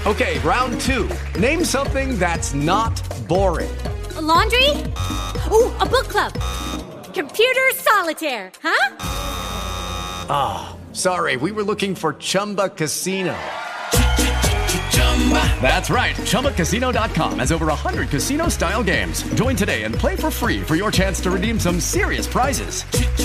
Okay, round two. Name something that's not boring. A laundry? Ooh, a book club. Computer solitaire, huh? Ah, sorry, we were looking for Chumba Casino. That's right, ChumbaCasino.com has over 100 casino-style games. Join today and play for free for your chance to redeem some serious prizes.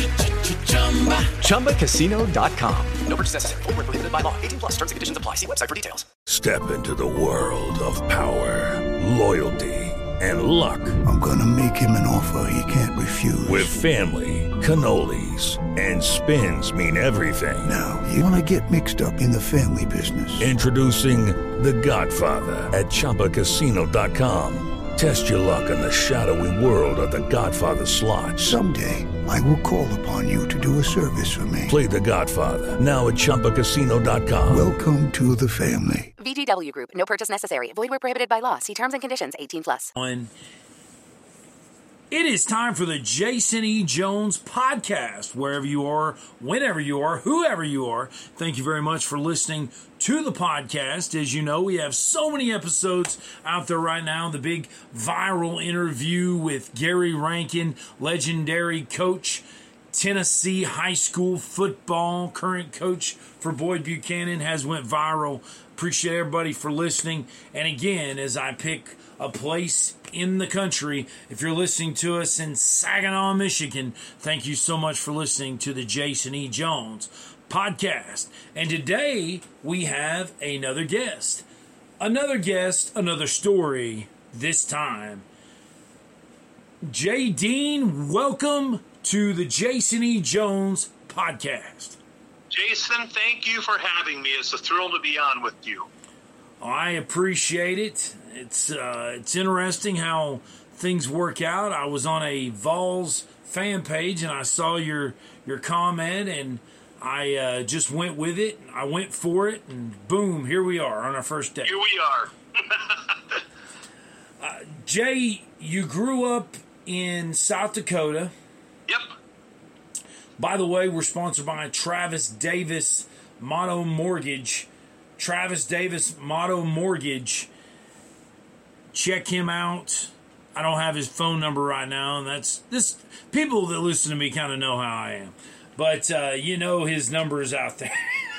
ChumbaCasino.com. No purchase necessary. Void where prohibited by law. 18 plus terms and conditions apply. See website for details. Step into the world of power, loyalty, and luck. I'm gonna make him an offer he can't refuse. With family, cannolis, and spins mean everything. Now, you wanna get mixed up in the family business. Introducing The Godfather at ChumbaCasino.com. Test your luck in the shadowy world of The Godfather slot. Someday, I will call upon you to do a service for me. Play The Godfather now at ChumbaCasino.com. Welcome to the family. VGW Group. No purchase necessary. Void where prohibited by law. See terms and conditions. 18 plus. It is time for the Jason E. Jones podcast. Wherever you are, whenever you are, whoever you are, thank you very much for listening to the podcast. As you know, we have so many episodes out there right now. The big viral interview with Gary Rankin, legendary coach, Tennessee high school football, current coach for Boyd Buchanan, has went viral. Appreciate everybody for listening. And again, as I pick a place in the country, if you're listening to us in Saginaw, Michigan, thank you so much for listening to the Jason E. Jones podcast. And today we have another guest, another story. This time, Jay Dean, welcome to the Jason E. Jones podcast. Jason, thank you for having me. It's a thrill to be on with you. I appreciate it. It's interesting how things work out. I was on a Vols fan page and I saw your comment and I just went with it. I went for it and boom, here we are on our first day. Here we are. Jay, you grew up in South Dakota. Yep. By the way, we're sponsored by Travis Davis Motto Mortgage. Travis Davis Motto Mortgage. Check him out. I don't have his phone number right now, and that's this. People that listen to me kind of know how I am, but his number is out there.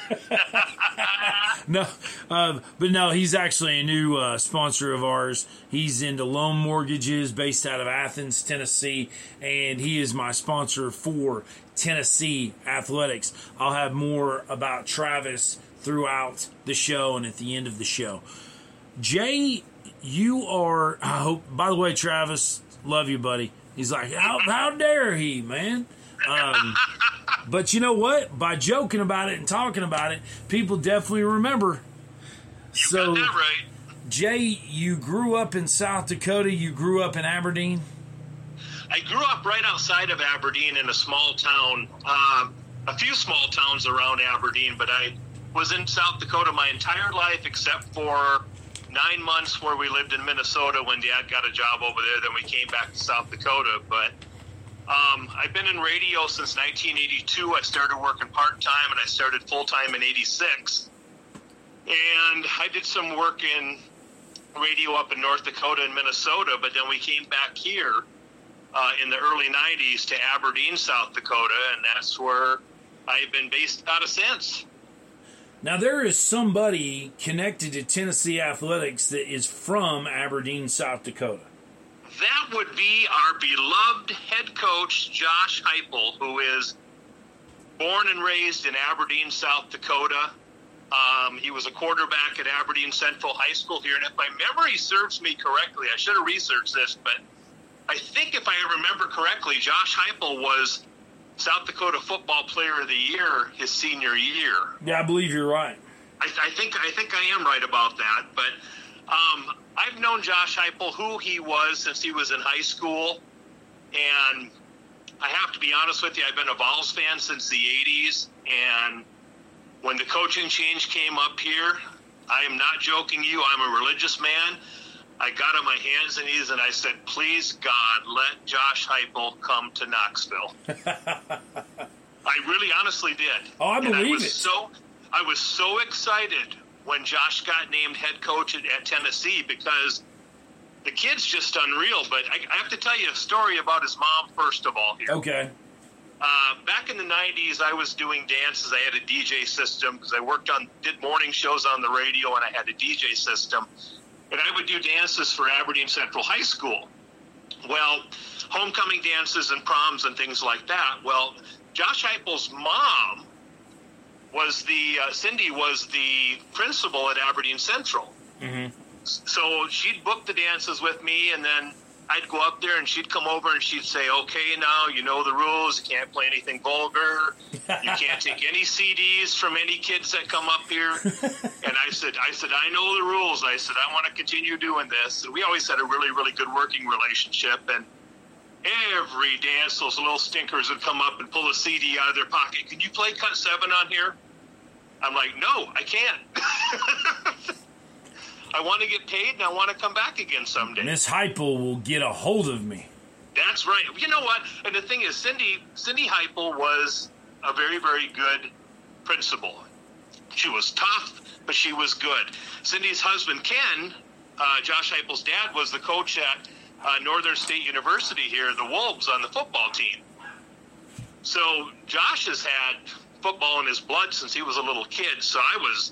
But no, he's actually a new sponsor of ours. He's into loan mortgages, based out of Athens, Tennessee, and he is my sponsor for Tennessee athletics. I'll have more about Travis throughout the show and at the end of the show. Jay, you are, I hope, by the way, Travis, love you, buddy. He's like, how dare he, man? But you know what? By joking about it and talking about it, people definitely remember. You got that right. Jay, you grew up in South Dakota. You grew up in Aberdeen. I grew up right outside of Aberdeen in a small town, a few small towns around Aberdeen, but I was in South Dakota my entire life except for 9 months where we lived in Minnesota when Dad got a job over there. Then we came back to South Dakota. But I've been in radio since 1982. I started working part-time, and I started full-time in 86. And I did some work in radio up in North Dakota and Minnesota, but then we came back here in the early 90s to Aberdeen, South Dakota, and that's where I've been based out of since. Now, there is somebody connected to Tennessee athletics that is from Aberdeen, South Dakota. That would be our beloved head coach, Josh Heupel, who is born and raised in Aberdeen, South Dakota. He was a quarterback at Aberdeen Central High School here, and if my memory serves me correctly, I should have researched this, but I think if I remember correctly, Josh Heupel was South Dakota Football Player of the Year his senior year. Yeah, I believe you're right. I think I am right about that, but I've known Josh Heupel, who he was, since he was in high school, and I have to be honest with you, I've been a Vols fan since the 80s, and when the coaching change came up here, I am not joking you, I'm a religious man. I got on my hands and knees and I said, please, God, let Josh Heupel come to Knoxville. I really honestly did. Oh, I believe it. I was so excited when Josh got named head coach at Tennessee, because the kid's just unreal. But I have to tell you a story about his mom first of all here. Okay. Back in the 90s, I was doing dances. I had a DJ system because I did morning shows on the radio, and I had a DJ system. And I would do dances for Aberdeen Central High School. Well, homecoming dances and proms and things like that. Well, Josh Heupel's mom was Cindy was the principal at Aberdeen Central. Mm-hmm. So she'd book the dances with me, and then I'd go up there and she'd come over and she'd say, okay, now you know the rules. You can't play anything vulgar. You can't take any CDs from any kids that come up here. And I said, I know the rules. I said, I want to continue doing this. And we always had a really, really good working relationship. And every dance, those little stinkers would come up and pull a CD out of their pocket. Can you play Cut 7 on here? I'm like, no, I can't. I want to get paid, and I want to come back again someday. Miss Heupel will get a hold of me. That's right. You know what? And the thing is, Cindy Heupel was a very, very good principal. She was tough, but she was good. Cindy's husband, Ken, Josh Heupel's dad, was the coach at Northern State University here, the Wolves, on the football team. So Josh has had football in his blood since he was a little kid, so I was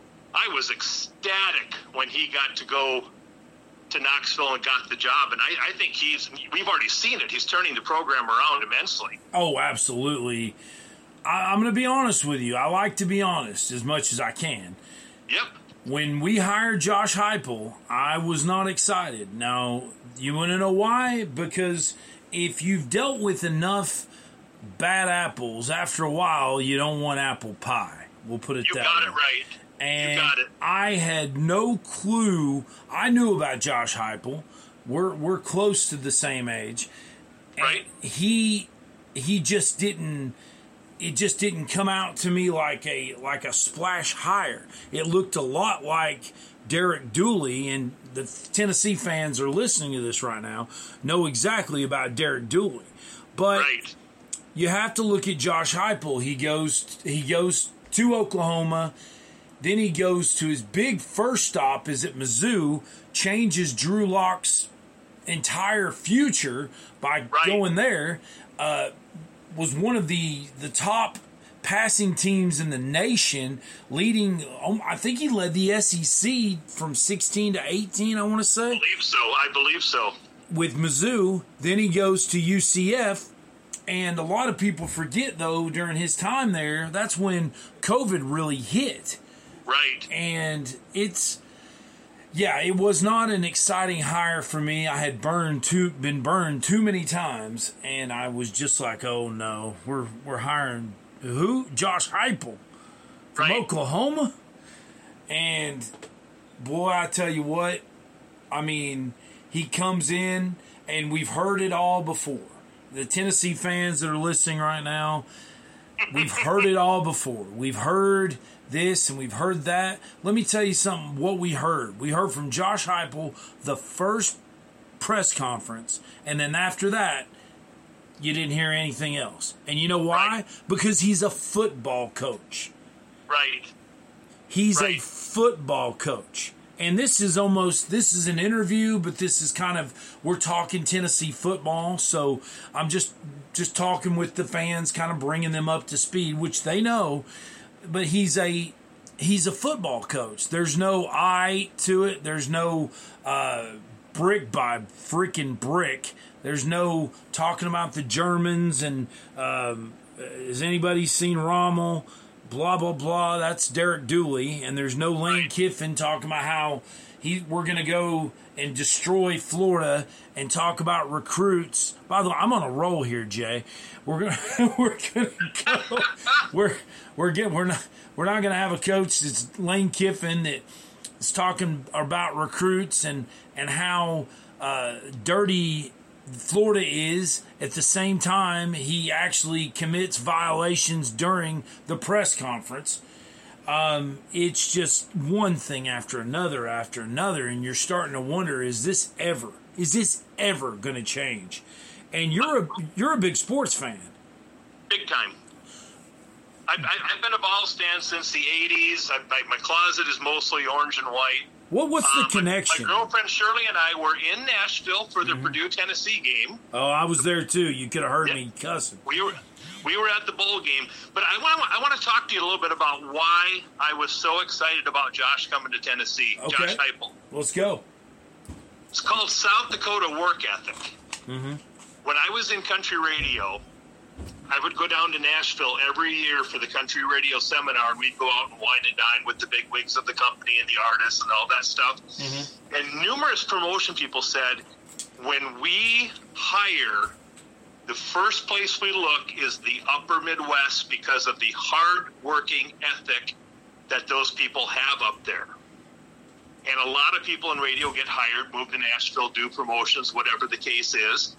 ecstatic when he got to go to Knoxville and got the job. And I think we've already seen it. He's turning the program around immensely. Oh, absolutely. I'm going to be honest with you. I like to be honest as much as I can. Yep. When we hired Josh Heupel, I was not excited. Now, you want to know why? Because if you've dealt with enough bad apples, after a while, you don't want apple pie. We'll put it that way. You got it right. And I had no clue. I knew about Josh Heupel. We're close to the same age. Right. And he just didn't. It just didn't come out to me like a splash hire. It looked a lot like Derek Dooley, and the Tennessee fans are listening to this right now know exactly about Derek Dooley. But you have to look at Josh Heupel. He goes to Oklahoma. Then he goes to his big first stop is at Mizzou, changes Drew Lock's entire future by going there. Was one of the top passing teams in the nation, leading. I think he led the SEC from 16 to 18. I want to say. I believe so. With Mizzou, then he goes to UCF. And a lot of people forget, though, during his time there, that's when COVID really hit. Right. And it was not an exciting hire for me. I had been burned too many times, and I was just like, oh no, we're hiring who? Josh Heupel from Oklahoma? And boy, I tell you what, I mean, he comes in, and we've heard it all before. The Tennessee fans that are listening right now, we've heard it all before. We've heard this and we've heard that. Let me tell you something, what we heard. We heard from Josh Heupel the first press conference, and then after that, you didn't hear anything else. And you know why? Right. Because he's a football coach. Right. He's a football coach. And this is an interview, but this is kind of, we're talking Tennessee football, so I'm just talking with the fans, kind of bringing them up to speed, which they know. But he's a football coach. There's no I to it. There's no brick by freaking brick. There's no talking about the Germans and has anybody seen Rommel? Blah, blah, blah. That's Derek Dooley. And there's no Lane Kiffin talking about how we're going to go and destroy Florida and talk about recruits. By the way, I'm on a roll here, Jay. We're not going to have a coach that's Lane Kiffin that's talking about recruits and how dirty Florida is. At the same time, he actually commits violations during the press conference. It's just one thing after another, and you're starting to wonder, is this ever going to change? And you're a big sports fan. Big time. I've been a Vols fan since the 80s. My closet is mostly orange and white. What's the connection? My girlfriend Shirley and I were in Nashville for the Purdue-Tennessee game. Oh, I was there too. You could have heard me cussing. We were at the bowl game. But I want to talk to you a little bit about why I was so excited about Josh coming to Tennessee. Okay. Josh Heupel. Let's go. It's called South Dakota Work Ethic. Mm-hmm. When I was in country radio, I would go down to Nashville every year for the country radio seminar, and we'd go out and wine and dine with the big wigs of the company and the artists and all that stuff. Mm-hmm. And numerous promotion people said, when we hire, the first place we look is the upper Midwest because of the hard-working ethic that those people have up there. And a lot of people in radio get hired, move to Nashville, do promotions, whatever the case is.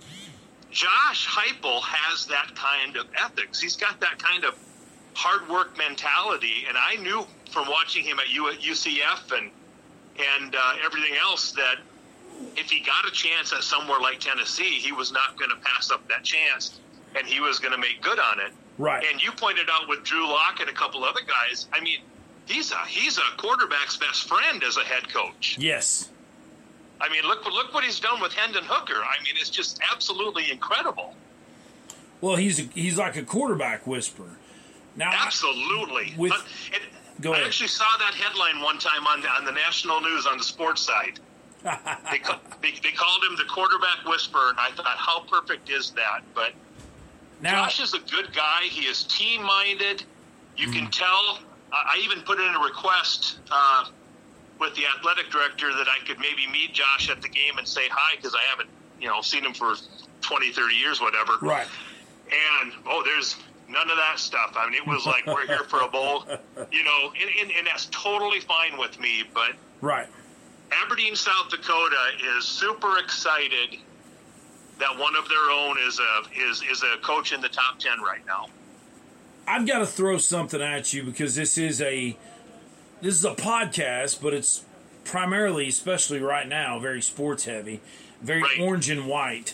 Josh Heupel has that kind of ethics. He's got that kind of hard work mentality, and I knew from watching him at UCF and everything else that if he got a chance at somewhere like Tennessee, he was not going to pass up that chance, and he was going to make good on it. Right. And you pointed out with Drew Lock and a couple other guys, I mean, he's a quarterback's best friend as a head coach. Yes. I mean, look what he's done with Hendon Hooker. I mean, it's just absolutely incredible. Well, he's like a quarterback whisperer. Now, absolutely. Go ahead. I actually saw that headline one time on the national news on the sports side. They called him the quarterback whisperer, and I thought, how perfect is that? But now, Josh is a good guy. He is team-minded. You can tell. I even put in a request with the athletic director that I could maybe meet Josh at the game and say hi, because I haven't, seen him for 20, 30 years, whatever. Right. And, there's none of that stuff. I mean, it was like, we're here for a bowl, and that's totally fine with me. But right. Aberdeen, South Dakota is super excited that one of their own is a coach in the top 10 right now. I've got to throw something at you because this is a podcast, but it's primarily, especially right now, very sports heavy, very right. Orange and white.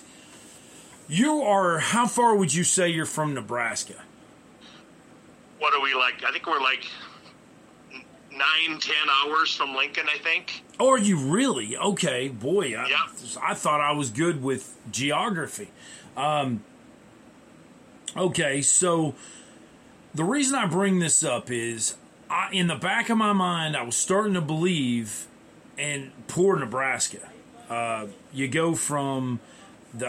How far would you say you're from Nebraska? What are we like? I think we're like 9-10 hours from Lincoln, I think. Oh, are you really? Okay, boy. Yeah. I thought I was good with geography. Okay, so the reason I bring this up is in the back of my mind, I was starting to believe in poor Nebraska. You go from the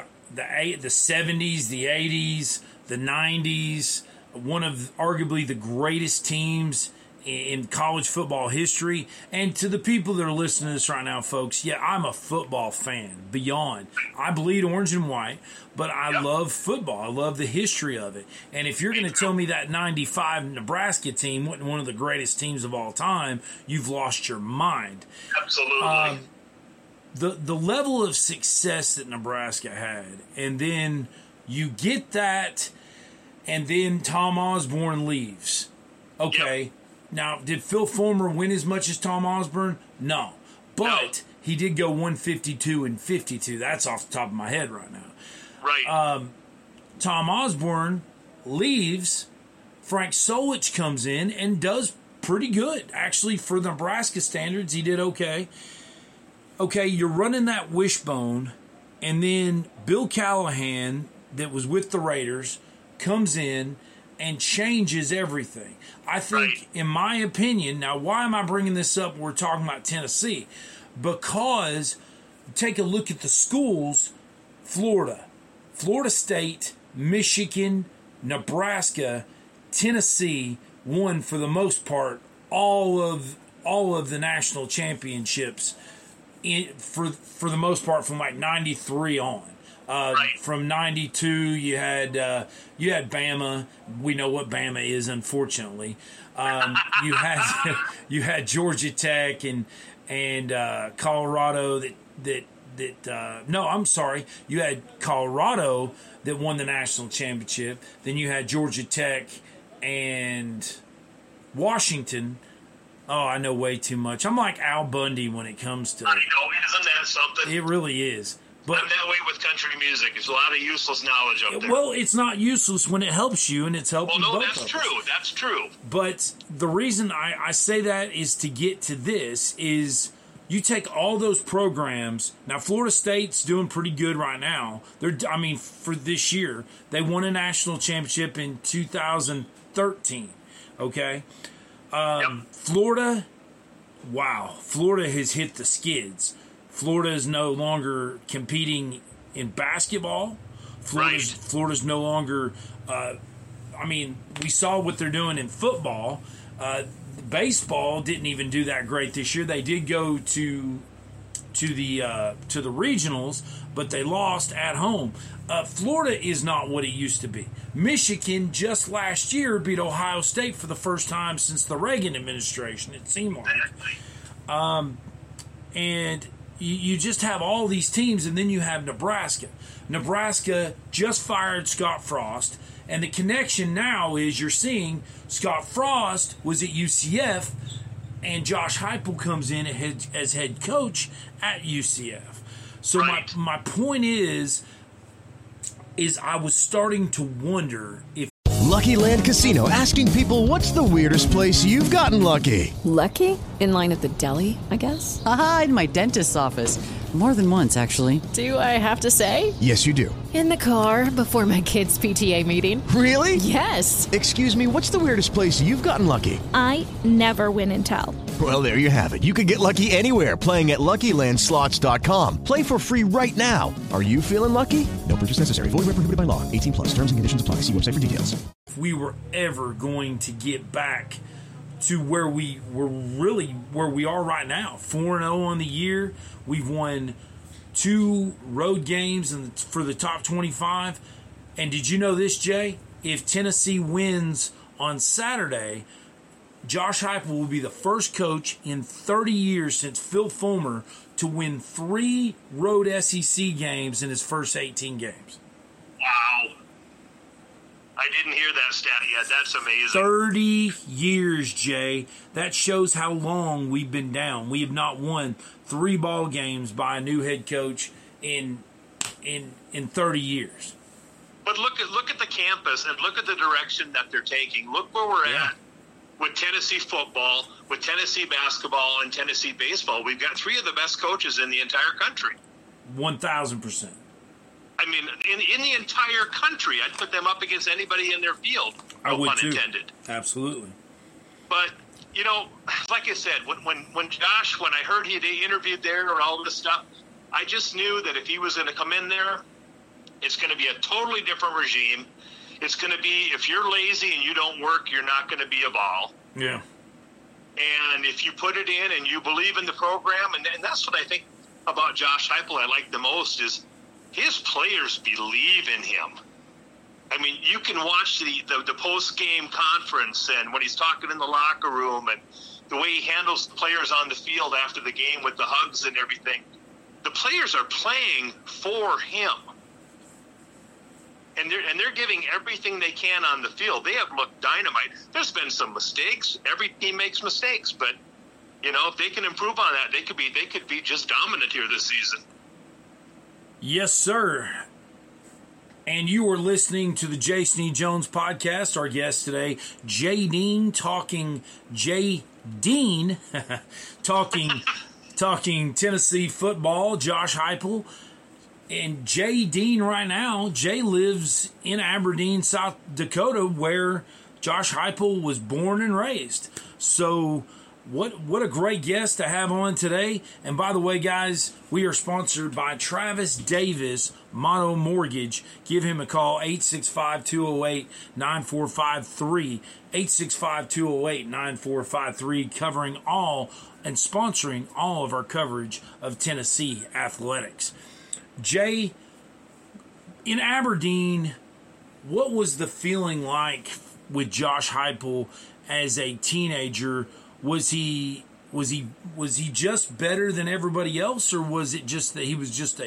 70s, the 80s, the 90s, one of arguably the greatest teams in college football history. And to the people that are listening to this right now, folks, yeah, I'm a football fan beyond. I bleed orange and white, but I love football. I love the history of it. And if you're going to tell me that 95 Nebraska team wasn't one of the greatest teams of all time, you've lost your mind. Absolutely. The level of success that Nebraska had, and then you get that, and then Tom Osborne leaves. Okay. Yep. Now, did Phil Fulmer win as much as Tom Osborne? No. But he did go 152 and 52. That's off the top of my head right now. Right. Tom Osborne leaves. Frank Solich comes in and does pretty good. Actually, for Nebraska standards, he did okay. Okay, you're running that wishbone, and then Bill Callahan, that was with the Raiders, comes in and changes everything. I think, in my opinion, now why am I bringing this up when we're talking about Tennessee? Because take a look at the schools, Florida State, Michigan, Nebraska, Tennessee won for the most part all of the national championships for the most part from like 93 on. From 92, you had Bama. We know what Bama is, unfortunately. You had Georgia Tech and Colorado no, I'm sorry. You had Colorado that won the national championship. Then you had Georgia Tech and Washington. Oh, I know way too much. I'm like Al Bundy when it comes to. I know, isn't that something? It really is. But I'm that way with country music. There's a lot of useless knowledge up there. Well, it's not useless when it helps you, and it's helping both that's of us. true. That's true. But the reason I say that is to get to this is you take all those programs. Now, Florida State's doing pretty good right now. For this year, they won a national championship in 2013. Okay? Florida, wow. Florida has hit the skids. Florida is no longer competing in basketball. Florida's no longer. We saw what they're doing in football. Baseball didn't even do that great this year. They did go to the regionals, but they lost at home. Florida is not what it used to be. Michigan just last year beat Ohio State for the first time since the Reagan administration. It seemed like, and. You just have all these teams, and then you have Nebraska. Nebraska just fired Scott Frost, and the connection now is you're seeing Scott Frost was at UCF, and Josh Heupel comes in as head coach at UCF. So my point is I was starting to wonder if Lucky Land Casino, asking people, what's the weirdest place you've gotten lucky? Lucky? In line at the deli, I guess? Aha, in my dentist's office. More than once, actually. Do I have to say? Yes, you do. In the car before my kids' PTA meeting. Really? Yes. Excuse me, what's the weirdest place you've gotten lucky? I never win and tell. Well, there you have it. You can get lucky anywhere, playing at LuckyLandSlots.com. Play for free right now. Are you feeling lucky? No purchase necessary. Void where prohibited by law. 18+. Terms and conditions apply. See website for details. If we were ever going to get back to where we are right now, 4-0 on the year, we've won 2 road games for the top 25. And did you know this, Jay? If Tennessee wins on Saturday, Josh Heupel will be the first coach in 30 years since Phil Fulmer to win 3 road SEC games in his first 18 games. Wow. I didn't hear that stat yet. That's amazing. 30 years, Jay. That shows how long we've been down. We have not won 3 ball games by a new head coach in 30 years. But look at the campus and look at the direction that they're taking. Look where we're at with Tennessee football, with Tennessee basketball, and Tennessee baseball. We've got 3 of the best coaches in the entire country. 1,000%. I mean, in the entire country, I'd put them up against anybody in their field. I would pun too. intended. Absolutely. But like I said, when Josh, when I heard he interviewed there or all this stuff, I just knew that if he was going to come in there, it's going to be a totally different regime. It's going to be, if you're lazy and you don't work, you're not going to be a ball. Yeah. And if you put it in and you believe in the program, and that's what I think about Josh Heupel I like the most is his players believe in him. I mean, you can watch the post-game conference and when he's talking in the locker room and the way he handles the players on the field after the game with the hugs and everything. The players are playing for him. And they're giving everything they can on the field. They have looked dynamite. There's been some mistakes. Every team makes mistakes, but if they can improve on that, they could be just dominant here this season. Yes, sir. And you are listening to the Jason E. Jones podcast. Our guest today, Jay Dean, talking Tennessee football. Josh Heupel. And Jay Dean right now, Jay lives in Aberdeen, South Dakota, where Josh Heupel was born and raised. So what a great guest to have on today. And by the way, guys, we are sponsored by Travis Davis Motto Mortgage. Give him a call, 865-208-9453, 865-208-9453, covering all and sponsoring all of our coverage of Tennessee athletics. Jay, in Aberdeen, what was the feeling like with Josh Heupel as a teenager? Was he just better than everybody else, or was it just that he was just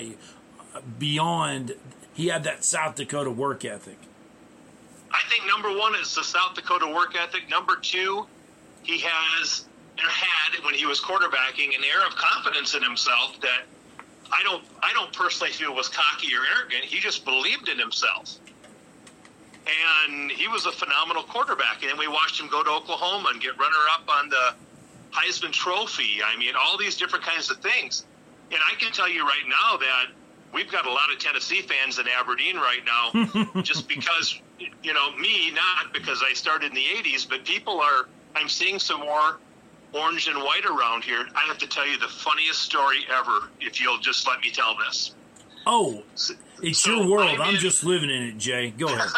he had that South Dakota work ethic? I think number 1 is the South Dakota work ethic. Number 2, he had, when he was quarterbacking, an air of confidence in himself that I don't personally feel was cocky or arrogant. He just believed in himself. And he was a phenomenal quarterback. And then we watched him go to Oklahoma and get runner-up on the Heisman Trophy. I mean, all these different kinds of things. And I can tell you right now that we've got a lot of Tennessee fans in Aberdeen right now just because, me, not because I started in the 80s, but I'm seeing some more orange and white around here. I have to tell you the funniest story ever, if you'll just let me tell this. Oh, it's your world. I'm just living in it, Jay. Go ahead.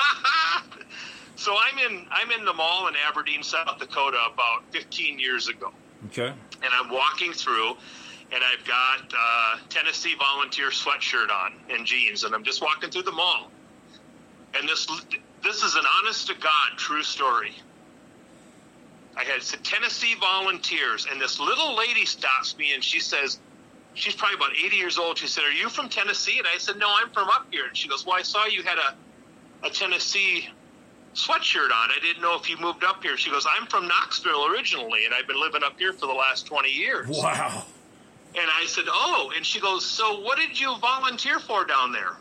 So I'm in the mall in Aberdeen, South Dakota about 15 years ago. Okay. And I'm walking through, and I've got Tennessee Volunteer sweatshirt on and jeans, and I'm just walking through the mall. And this is an honest-to-God true story. I had Tennessee Volunteers, and this little lady stops me, and she says, she's probably about 80 years old. She said, "Are you from Tennessee?" And I said, "No, I'm from up here." And she goes, "Well, I saw you had a Tennessee sweatshirt on. I didn't know if you moved up here." She goes, "I'm from Knoxville originally, and I've been living up here for the last 20 years. Wow. And I said, "Oh," and she goes, "So what did you volunteer for down there?"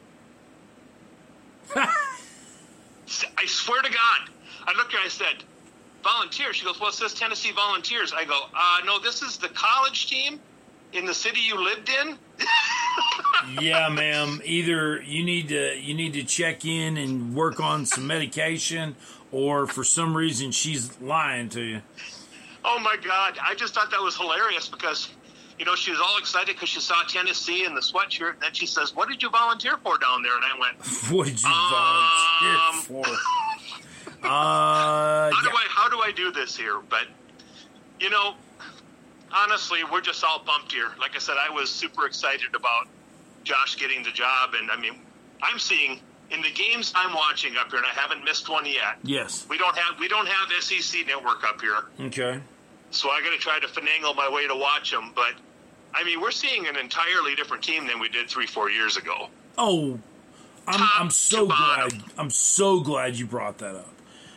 I swear to God. I looked at her, I said, "Volunteer?" She goes, "Well, it says Tennessee Volunteers." I go, "No, this is the college team in the city you lived in?" Yeah, ma'am. Either you need to check in and work on some medication, or for some reason she's lying to you. Oh my God! I just thought that was hilarious because, she was all excited because she saw Tennessee in the sweatshirt, and then she says, "What did you volunteer for down there?" And I went, "What did you volunteer for?" How do I do this here? But honestly, we're just all pumped here. Like I said, I was super excited about Josh getting the job, and I mean, I'm seeing in the games I'm watching up here, and I haven't missed one yet. Yes. We don't have SEC Network up here. Okay. So I got to try to finagle my way to watch them, but I mean, we're seeing an entirely different team than we did 3-4 years ago. Oh, I'm so glad. I'm so glad you brought that up.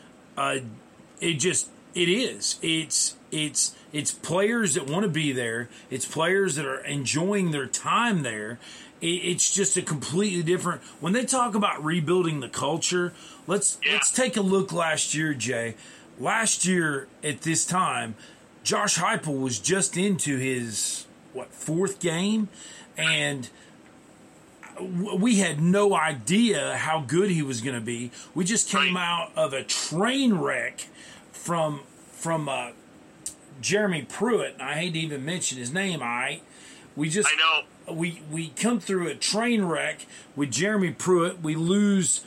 It's players that want to be there. It's players that are enjoying their time there. It's just a completely different. When they talk about rebuilding the culture, let's take a look last year, Jay. Last year at this time, Josh Heupel was just into his fourth game, and we had no idea how good he was going to be. We just came out of a train wreck from Jeremy Pruitt. I hate to even mention his name. I know. We come through a train wreck with Jeremy Pruitt. We lose.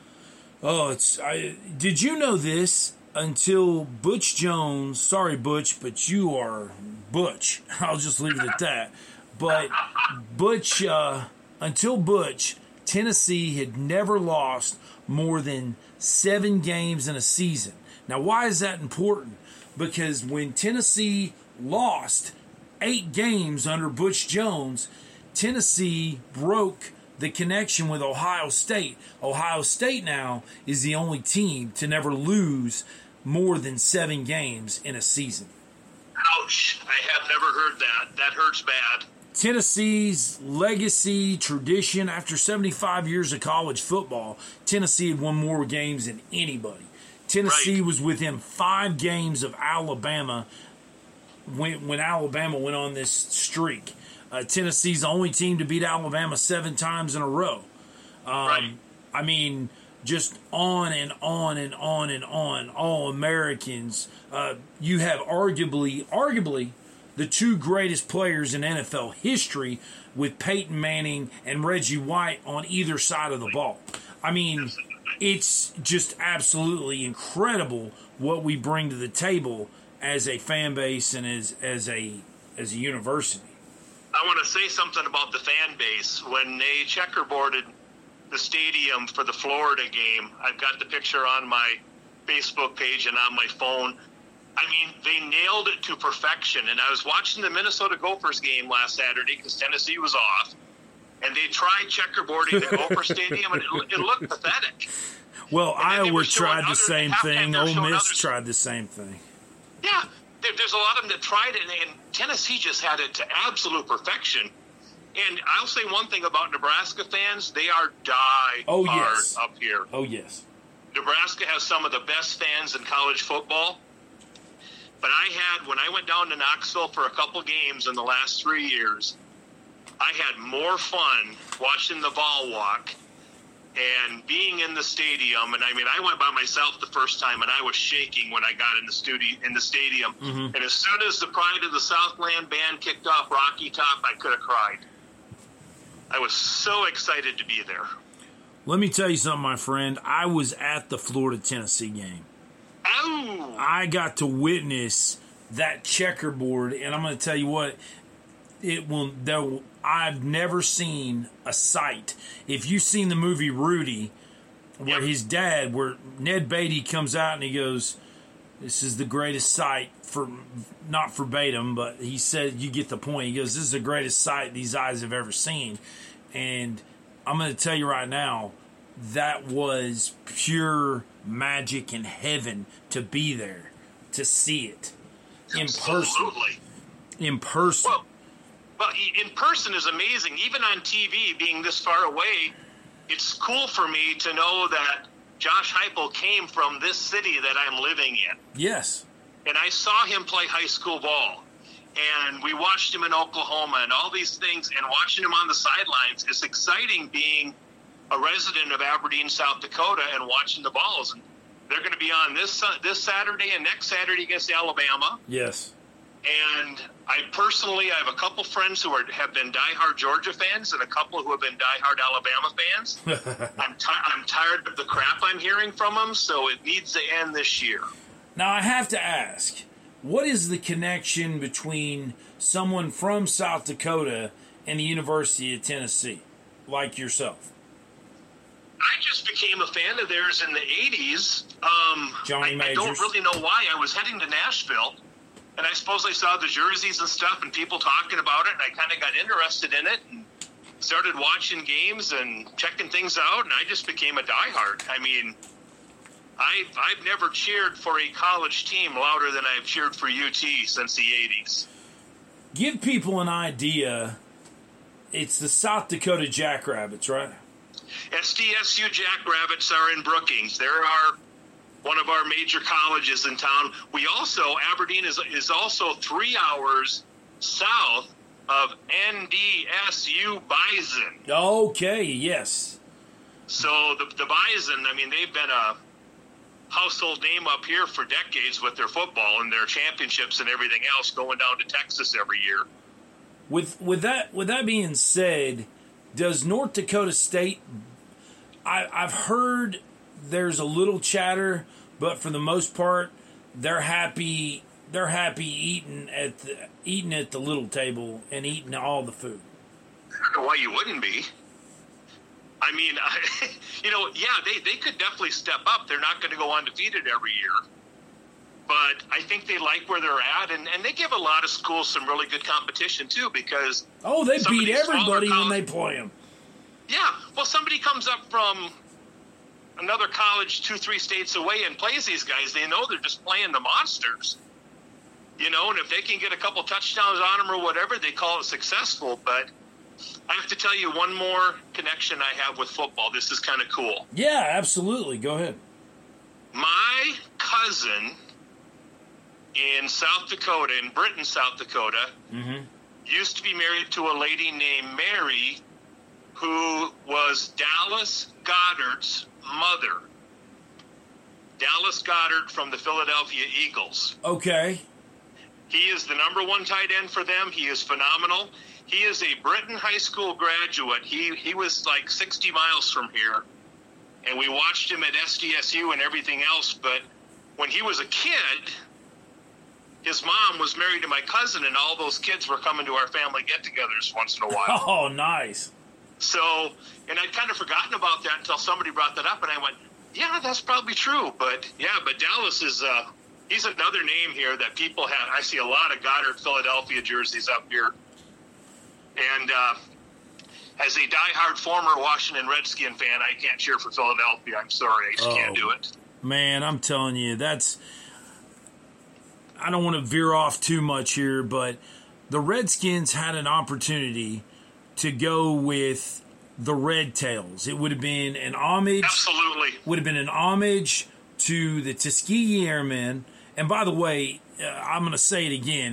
Did you know this? Until Butch Jones, sorry Butch, but you are Butch. I'll just leave it at that. But Butch, until Butch, Tennessee had never lost more than 7 games in a season. Now, why is that important? Because when Tennessee lost 8 games under Butch Jones, Tennessee broke the connection with Ohio State. Ohio State now is the only team to never lose more than 7 games in a season. Ouch. I have never heard that. That hurts bad. Tennessee's legacy, tradition, after 75 years of college football, Tennessee had won more games than anybody. Tennessee was within 5 games of Alabama when Alabama went on this streak. Tennessee's the only team to beat Alabama 7 times in a row. I mean, just on and on and on and on. All Americans. You have arguably the 2 greatest players in NFL history with Peyton Manning and Reggie White on either side of the ball. I mean, it's just absolutely incredible what we bring to the table as a fan base and as a university. I want to say something about the fan base. When they checkerboarded the stadium for the Florida game, I've got the picture on my Facebook page and on my phone. I mean, they nailed it to perfection. And I was watching the Minnesota Gophers game last Saturday because Tennessee was off. And they tried checkerboarding the Gopher Stadium, and it looked pathetic. Well, Iowa tried the same thing. Ole Miss tried the same thing. Yeah, there's a lot of them that tried it, and Tennessee just had it to absolute perfection. And I'll say one thing about Nebraska fans. They are die-hard up here. Oh, yes. Nebraska has some of the best fans in college football. But when I went down to Knoxville for a couple games in the last 3 years, I had more fun watching the ball walk and being in the stadium. And I mean, I went by myself the first time, and I was shaking when I got in the stadium. And as soon as the Pride of the Southland band kicked off Rocky Top, I could have cried. I was so excited to be there. Let me tell you something, my friend. I was at the Florida-Tennessee game. Oh! I got to witness that checkerboard, and I'm going to tell you what, I've never seen a sight. If you've seen the movie Rudy, where his dad, where Ned Beatty comes out and he goes, "This is the greatest sight," for not verbatim, but he said, you get the point. He goes, "This is the greatest sight these eyes have ever seen." And I'm going to tell you right now, that was pure magic in heaven to be there, to see it in person. In person. Well, in person is amazing. Even on TV, being this far away, it's cool for me to know that Josh Heupel came from this city that I'm living in. Yes. And I saw him play high school ball. And we watched him in Oklahoma and all these things. And watching him on the sidelines is exciting, being a resident of Aberdeen, South Dakota, and watching the balls. And they're going to be on this Saturday and next Saturday against Alabama. Yes. And I have a couple friends who have been diehard Georgia fans and a couple who have been diehard Alabama fans. I'm tired of the crap I'm hearing from them, so it needs to end this year. Now, I have to ask, what is the connection between someone from South Dakota and the University of Tennessee, like yourself? I just became a fan of theirs in the 80s. Johnny Majors. I don't really know why. I was heading to Nashville, and I suppose I saw the jerseys and stuff and people talking about it, and I kind of got interested in it and started watching games and checking things out, and I just became a diehard. I mean, I've never cheered for a college team louder than I've cheered for UT since the 80s. Give people an idea. It's the South Dakota Jackrabbits, right? SDSU Jackrabbits are in Brookings. There are one of our major colleges in town. Aberdeen is also 3 hours south of NDSU Bison. Okay, yes. So the Bison, I mean, they've been a household name up here for decades with their football and their championships and everything else, going down to Texas every year. With that being said, does North Dakota State? I've heard there's a little chatter, but for the most part, they're happy. They're happy eating at the little table and eating all the food. I don't know why you wouldn't be. I mean, they could definitely step up. They're not going to go undefeated every year. But I think they like where they're at, and they give a lot of schools some really good competition, too, because... Oh, they beat everybody when they play them. Yeah, well, somebody comes up from another college 2-3 states away and plays these guys, they know they're just playing the monsters. You know, and if they can get a couple touchdowns on them or whatever, they call it successful. But I have to tell you one more connection I have with football. This is kind of cool. Yeah, absolutely. Go ahead. My cousin in South Dakota, in Britton, South Dakota, used to be married to a lady named Mary, who was Dallas Goedert's mother. Dallas Goedert from the Philadelphia Eagles. Okay. He is the number one tight end for them. He is phenomenal. He is a Britton High School graduate. He was like 60 miles from here. And we watched him at SDSU and everything else. But when he was a kid, his mom was married to my cousin, and all those kids were coming to our family get-togethers once in a while. Oh, nice. So, and I'd kind of forgotten about that until somebody brought that up, and I went, yeah, that's probably true. But Dallas is, he's another name here that people have. I see a lot of Goddard Philadelphia jerseys up here. And as a diehard former Washington Redskin fan, I can't cheer for Philadelphia. I'm sorry. I just can't do it. Man, I'm telling you, I don't want to veer off too much here, but the Redskins had an opportunity to go with the Red Tails. It would have been an homage. Absolutely. Would have been an homage to the Tuskegee Airmen. And by the way, I'm going to say it again.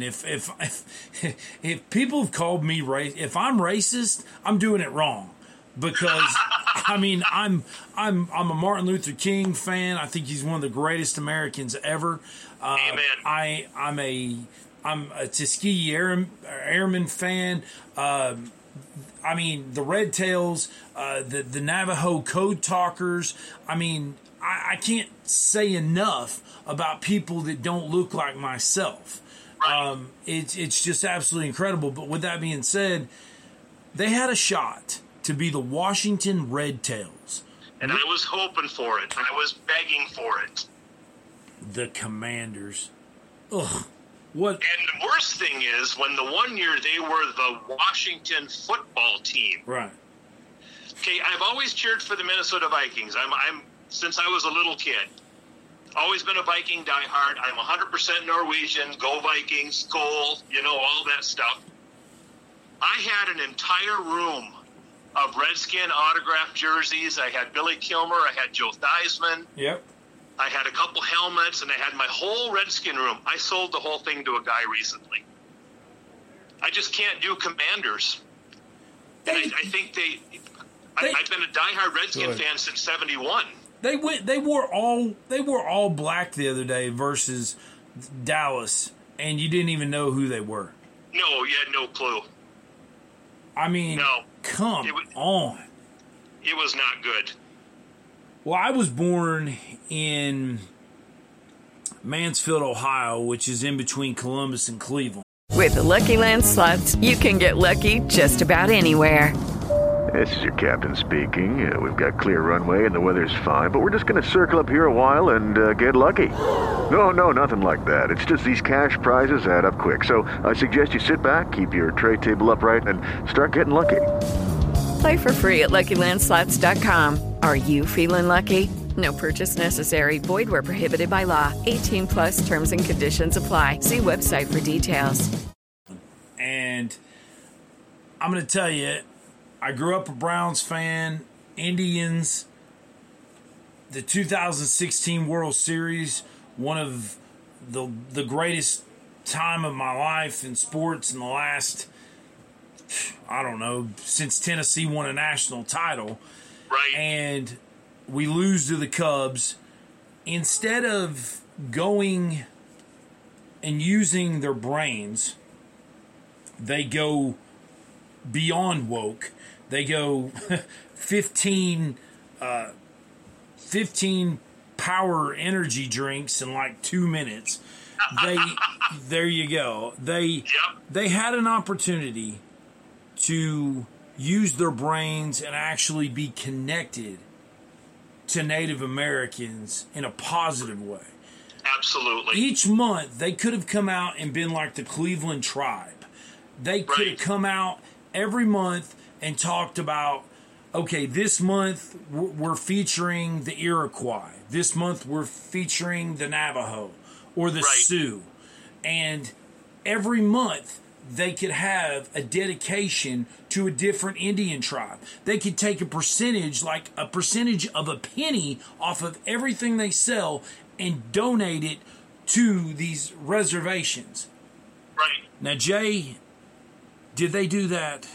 If people have called me if I'm racist, I'm doing it wrong. Because I mean, I'm a Martin Luther King fan. I think he's one of the greatest Americans ever. Amen. I'm a Tuskegee Airman fan. I mean, the Red Tails, the Navajo Code Talkers. I mean, I can't say enough about people that don't look like myself. Right. It's just absolutely incredible. But with that being said, they had a shot to be the Washington Red Tails. And I was hoping for it. I was begging for it. The Commanders. Ugh. What? And the worst thing is, when the one year they were the Washington football team. Right. Okay, I've always cheered for the Minnesota Vikings. I'm since I was a little kid. Always been a Viking diehard. I'm 100% Norwegian. Go Vikings, goal, all that stuff. I had an entire room of Redskin autographed jerseys. I had Billy Kilmer. I had Joe Theismann. Yep. I had a couple helmets, and I had my whole Redskin room. I sold the whole thing to a guy recently. I just can't do Commanders. And I think I've been a diehard Redskin fan since '71. They wore all black the other day versus Dallas, and you didn't even know who they were. No, you had no clue. I mean, come on. It was not good. Well, I was born in Mansfield, Ohio, which is in between Columbus and Cleveland. With the Lucky Land Slots, you can get lucky just about anywhere. This is your captain speaking. We've got clear runway and the weather's fine, but we're just going to circle up here a while and get lucky. No, nothing like that. It's just these cash prizes add up quick. So I suggest you sit back, keep your tray table upright, and start getting lucky. Play for free at LuckyLandSlots.com. Are you feeling lucky? No purchase necessary. Void where prohibited by law. 18+ terms and conditions apply. See website for details. And I'm going to tell you, I grew up a Browns fan, Indians, the 2016 World Series, one of the greatest time of my life in sports in the last, I don't know, since Tennessee won a national title. Right. And we lose to the Cubs. Instead of going and using their brains, they go beyond woke. They go 15 power energy drinks in like 2 minutes. There you go. They had an opportunity to use their brains and actually be connected to Native Americans in a positive way. Absolutely. Each month, they could have come out and been like the Cleveland Tribe. They could have come out every month and talked about, okay, this month we're featuring the Iroquois. This month we're featuring the Navajo or the Sioux. And every month they could have a dedication to a different Indian tribe. They could take a percentage, like a percentage of a penny off of everything they sell and donate it to these reservations. Right. Now, Jay, did they do that?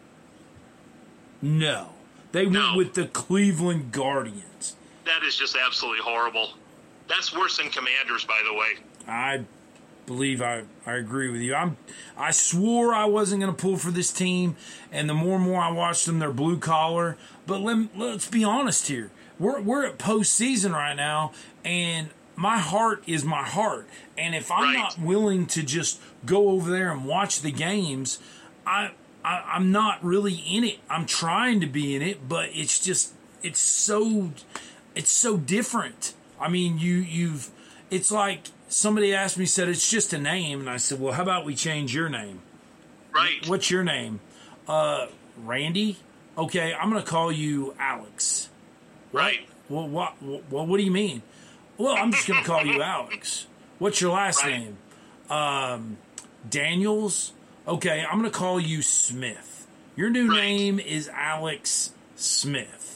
No. They went with the Cleveland Guardians. That is just absolutely horrible. That's worse than Commanders, by the way. I believe I agree with you. I swore I wasn't going to pull for this team, and the more and more I watched them, they're blue collar. But let's be honest here. We're at postseason right now, and my heart is my heart. And if I'm not willing to just go over there and watch the games, I'm not really in it. I'm trying to be in it, but it's so different. I mean, it's like somebody asked me, said it's just a name, and I said, well, how about we change your name? Right. What's your name? Randy? Okay, I'm going to call you Alex. Right. Well, what do you mean? Well, I'm just going to call you Alex. What's your last name? Daniels? Okay, I'm going to call you Smith. Your new name is Alex Smith.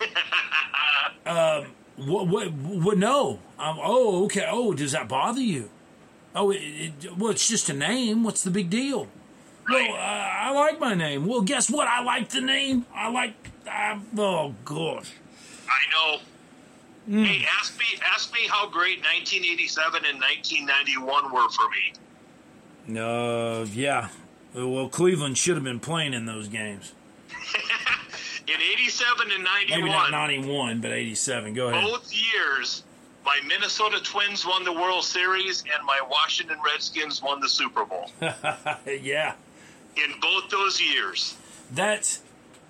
What? No. Oh, okay. Oh, does that bother you? Oh, well, it's just a name. What's the big deal? Right. Well, I like my name. Well, guess what? I like the name. Oh, gosh. I know. Hey, ask me how great 1987 and 1991 were for me. Yeah. Well, Cleveland should have been playing in those games. In 87 and 91. Maybe not 91, but 87. Go ahead. Both years, my Minnesota Twins won the World Series and my Washington Redskins won the Super Bowl. Yeah. In both those years. That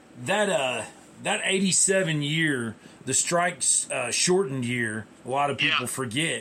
87 year, the strikes shortened year, a lot of people forget.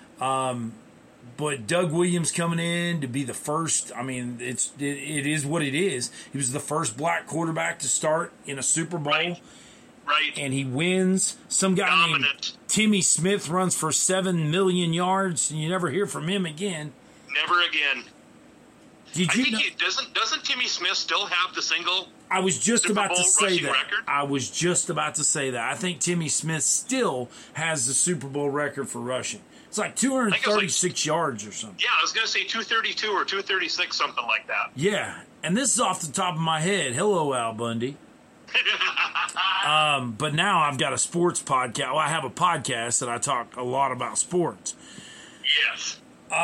But Doug Williams coming in to be the first, I mean, it is what it is. He was the first black quarterback to start in a Super Bowl. Right. And he wins. Some guy named Timmy Smith runs for 7 million yards, and you never hear from him again. Never again. Doesn't Timmy Smith still have the single? I was just Super about Bowl to say that. record? I was just about to say that. I think Timmy Smith still has the Super Bowl record for rushing. It's like 236 yards or something. Yeah, I was going to say 232 or 236, something like that. Yeah, and this is off the top of my head. Hello, Al Bundy. But now I've got a sports podcast. Well, I have a podcast that I talk a lot about sports. Yes.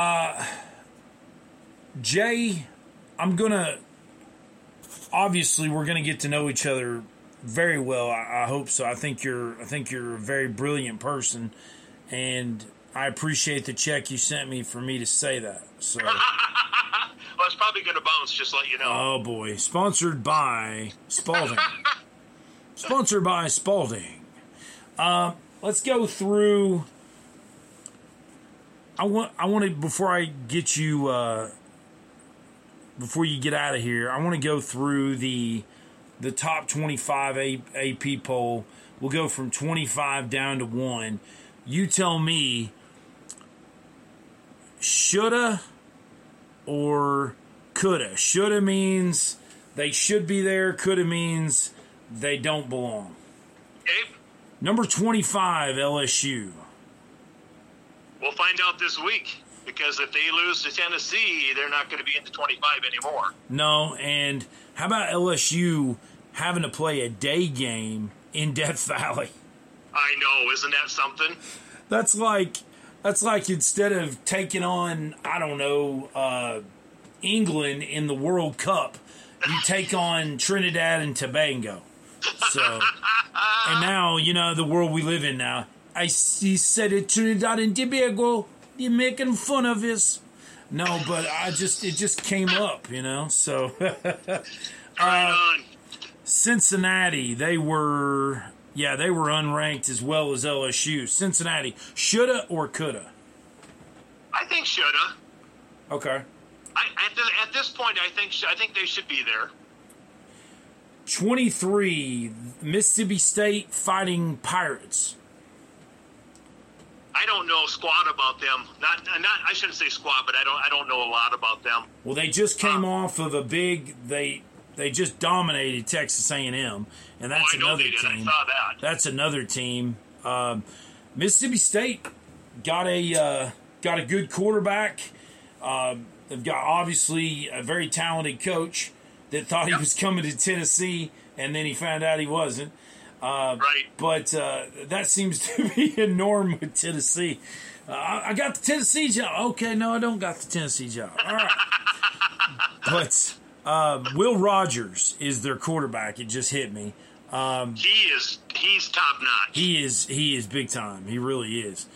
Jay, obviously we're gonna get to know each other very well. I hope so. I think you're a very brilliant person, and I appreciate the check you sent me for me to say that. So. Well, it's probably going to bounce, just let you know. Oh, boy. Sponsored by Spalding. Sponsored by Spalding. Let's go through. I want to, before I get you, before you get out of here, I want to go through the top 25 AP poll. We'll go from 25 down to 1. You tell me, shoulda or coulda. Shoulda means they should be there. Coulda means they don't belong. Okay. Number 25, LSU. We'll find out this week, because if they lose to Tennessee, they're not going to be in the 25 anymore. No, and how about LSU having to play a day game in Death Valley? I know, isn't that something? That's like instead of taking on, I don't know, England in the World Cup, you take on Trinidad and Tobago. So, and now, the world we live in now. I see said it, Trinidad and Tobago, you're making fun of us. No, but it just came up, so. Cincinnati, they were unranked as well as LSU. Cincinnati, shoulda or coulda? I think shoulda. Okay. At this point, I think they should be there. 23, Mississippi State Fighting Pirates. I don't know squat about them. Not. I shouldn't say squat, but I don't know a lot about them. Well, they just came off of a big. They just dominated Texas A&M, and that's another team. I saw that. That's another team. Mississippi State got a good quarterback. They've got obviously a very talented coach that thought he was coming to Tennessee, and then he found out he wasn't. Right. But that seems to be a norm with Tennessee. I got the Tennessee job. Okay, no, I don't got the Tennessee job. All right. But Will Rogers is their quarterback. It just hit me. He's top notch. He is big time. He really is.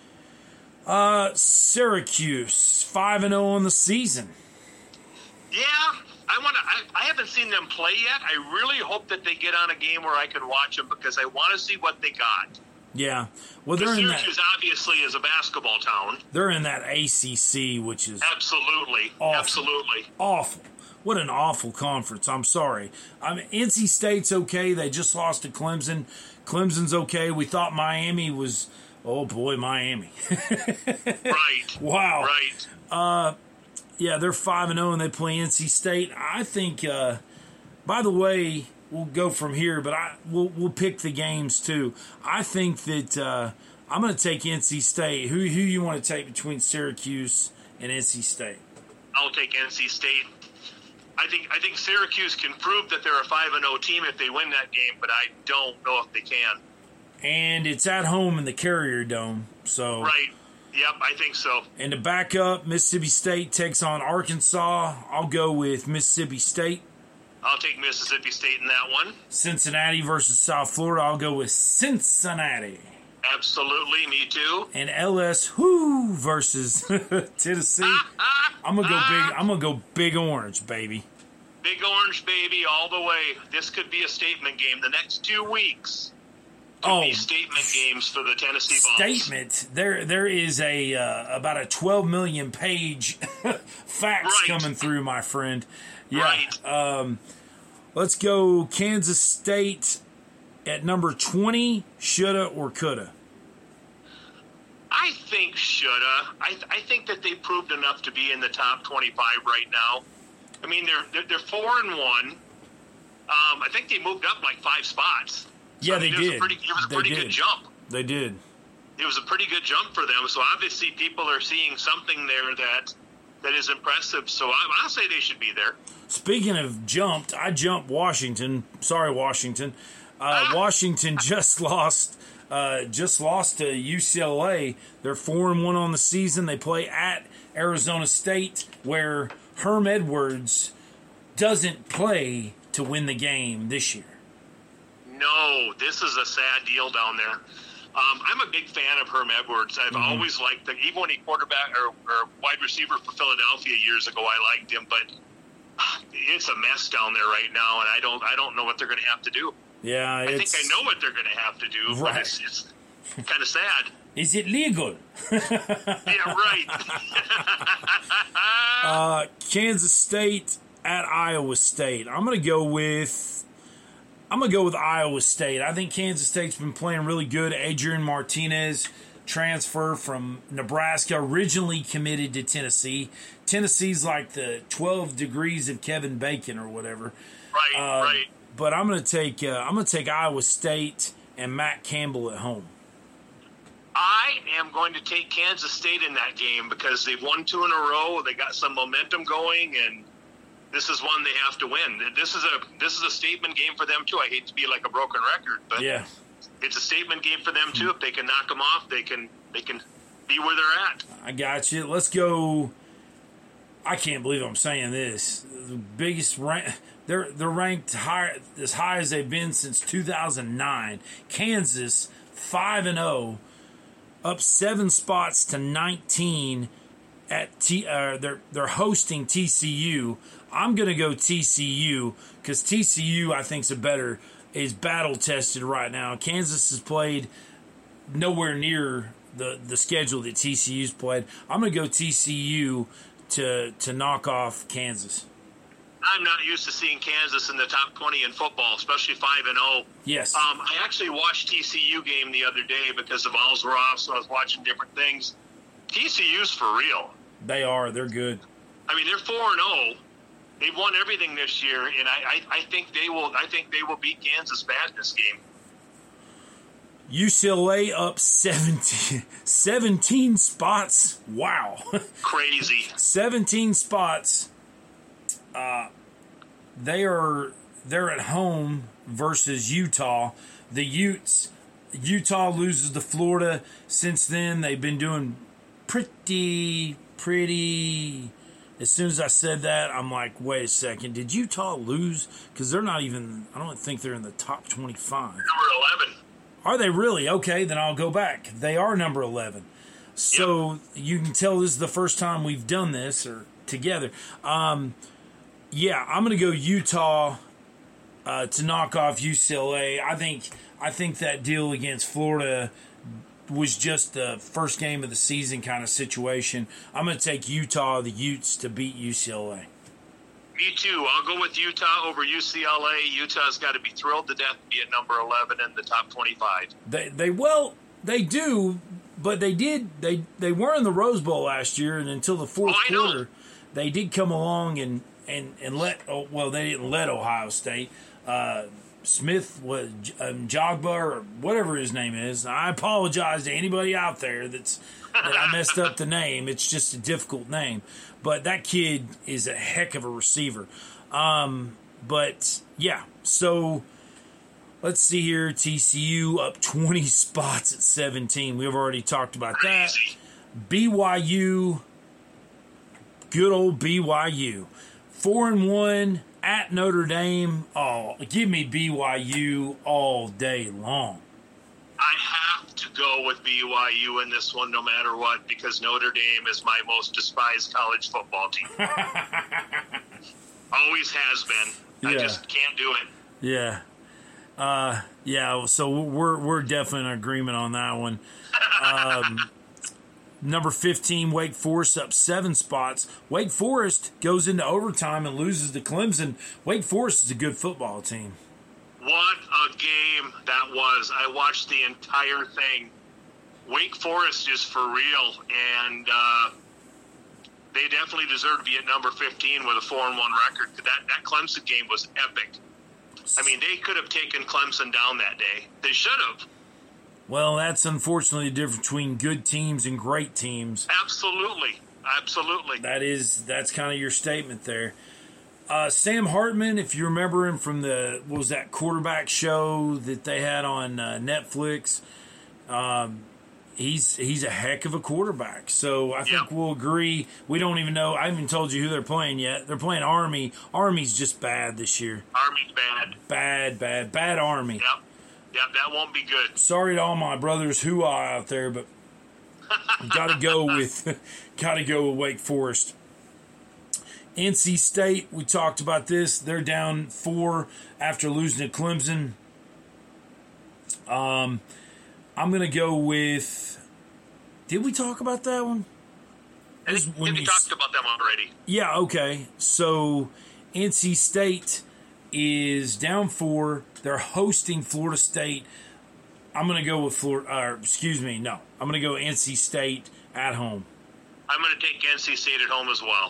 Syracuse 5-0 on the season. Yeah, I haven't seen them play yet. I really hope that they get on a game where I can watch them, because I want to see what they got. Yeah, well, they're in that. Syracuse obviously is a basketball town. They're in that ACC, which is absolutely awful. What an awful conference. I'm sorry. I mean, NC State's okay. They just lost to Clemson. Clemson's okay. We thought Miami was. Oh boy, Miami. Right. Wow. Right. Yeah, they're 5-0 and they play NC State. I think By the way, we'll go from here, but we'll pick the games too. I think that I'm going to take NC State. Who you want to take between Syracuse and NC State? I'll take NC State. I think Syracuse can prove that they're a 5-0 team if they win that game, but I don't know if they can. And it's at home in the Carrier Dome, so right. Yep, I think so. And to back up, Mississippi State takes on Arkansas. I'll go with Mississippi State. I'll take Mississippi State in that one. Cincinnati versus South Florida. I'll go with Cincinnati. Absolutely, me too. And LSU versus Tennessee. I'm gonna go big orange, baby. Big orange, baby, all the way. This could be a statement game. The next 2 weeks could be statement games for the Tennessee Vols. Statement. There is about a 12 million page fax coming through, my friend. Yeah. Right. Let's go Kansas State at number 20. Shoulda or coulda? I think shoulda. I think that they proved enough to be in the top 25 right now. I mean, they're 4-1. I think they moved up like 5 spots. So, yeah, they did. It was a pretty good jump. They did. It was a pretty good jump for them. So obviously, people are seeing something there that is impressive. So I'll say they should be there. Speaking of jumped, I jumped Washington. Sorry, Washington. Washington just lost to UCLA. They're 4-1 on the season. They play at Arizona State, where Herm Edwards doesn't play to win the game this year. No, this is a sad deal down there. I'm a big fan of Herm Edwards. I've always liked him. Even when he quarterback or wide receiver for Philadelphia years ago, I liked him. But it's a mess down there right now, and I don't know what they're going to have to do. Yeah, I think I know what they're going to have to do, right. But it's kind of sad. Is it legal? Yeah, right. Kansas State at Iowa State. I'm going to go with Iowa State. I think Kansas State's been playing really good. Adrian Martinez, transfer from Nebraska, originally committed to Tennessee. Tennessee's like the 12 degrees of Kevin Bacon or whatever. Right. But I'm going to take Iowa State and Matt Campbell at home. I am going to take Kansas State in that game because they've won 2 in a row. They got some momentum going, and this is one they have to win. This is a statement game for them too. I hate to be like a broken record, but yeah, it's a statement game for them too. If they can knock them off, they can be where they're at. I got you. Let's go. I can't believe I'm saying this. The biggest rank. They're ranked as high as they've been since 2009. Kansas 5-0, up 7 spots to 19 at they're hosting TCU. I'm gonna go TCU because TCU I think is battle tested right now. Kansas has played nowhere near the schedule that TCU's played. I'm gonna go TCU to knock off Kansas. I'm not used to seeing Kansas in the top 20 in football, especially 5-0. Yes. I actually watched TCU game the other day because the Vols were off, so I was watching different things. TCU's for real. They are. They're good. I mean, they're 4-0. They've won everything this year, and I think they will. I think they will beat Kansas bad in this game. UCLA up 17 spots. Wow. Crazy. 17 spots. They're at home versus Utah. The Utah loses to Florida. Since then, they've been doing pretty. As soon as I said that, I'm like, wait a second. Did Utah lose? Because they're not even, I don't think they're in the top 25. Number 11. Are they really? Okay, then I'll go back. They are number 11. So you can tell this is the first time we've done this or together. Yeah, I'm going to go Utah to knock off UCLA. I think that deal against Florida was just the first game of the season kind of situation. I'm going to take Utah, the Utes, to beat UCLA. Me too. I'll go with Utah over UCLA. Utah's got to be thrilled to death to be at number 11 in the top 25. They do, but they were in the Rose Bowl last year, and until the fourth quarter, they did come along they didn't let Ohio State. Smith was Jogba or whatever his name is. I apologize to anybody out there that I messed up the name. It's just a difficult name. But that kid is a heck of a receiver. But, yeah, so let's see here. TCU up 20 spots at 17. We've already talked about that. BYU, good old BYU. 4-1 at Notre Dame. Oh, give me BYU all day long. I have to go with BYU in this one no matter what, because Notre Dame is my most despised college football team. Always has been. Yeah. I just can't do it. Yeah. So we're definitely in agreement on that one. Number 15, Wake Forest up 7 spots. Wake Forest goes into overtime and loses to Clemson. Wake Forest is a good football team. What a game that was. I watched the entire thing. Wake Forest is for real, and they definitely deserve to be at number 15 with a 4-1 record. That Clemson game was epic. I mean, they could have taken Clemson down that day. They should have. Well, that's unfortunately the difference between good teams and great teams. Absolutely. That's kind of your statement there. Sam Hartman, if you remember him from what was that quarterback show that they had on Netflix, he's a heck of a quarterback. So I think we'll agree. We don't even know. I haven't told you who they're playing yet. They're playing Army. Army's just bad this year. Army's bad. Bad Army. Yep, that won't be good. Sorry to all my brothers who are out there, but gotta go with Wake Forest. NC State, we talked about this. They're down 4 after losing to Clemson. I'm gonna go with. Did we talk about that one? I think we talked about them already. Yeah. Okay. So NC State is down 4. They're hosting Florida State. I'm going to go with I'm going to go NC State at home. I'm going to take NC State at home as well.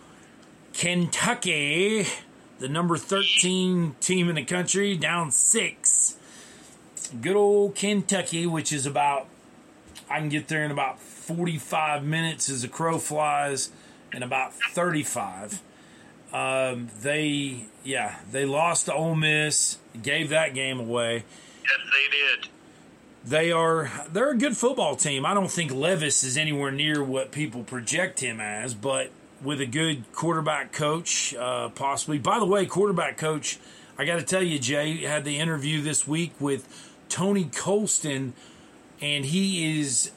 Kentucky, the number 13 team in the country, down 6. Good old Kentucky, which is I can get there in about 45 minutes as a crow flies, and about 35. They lost to Ole Miss, gave that game away. Yes, they did. They're a good football team. I don't think Levis is anywhere near what people project him as, but with a good quarterback coach, possibly. By the way, quarterback coach, I got to tell you, Jay, had the interview this week with Tony Colston, and he is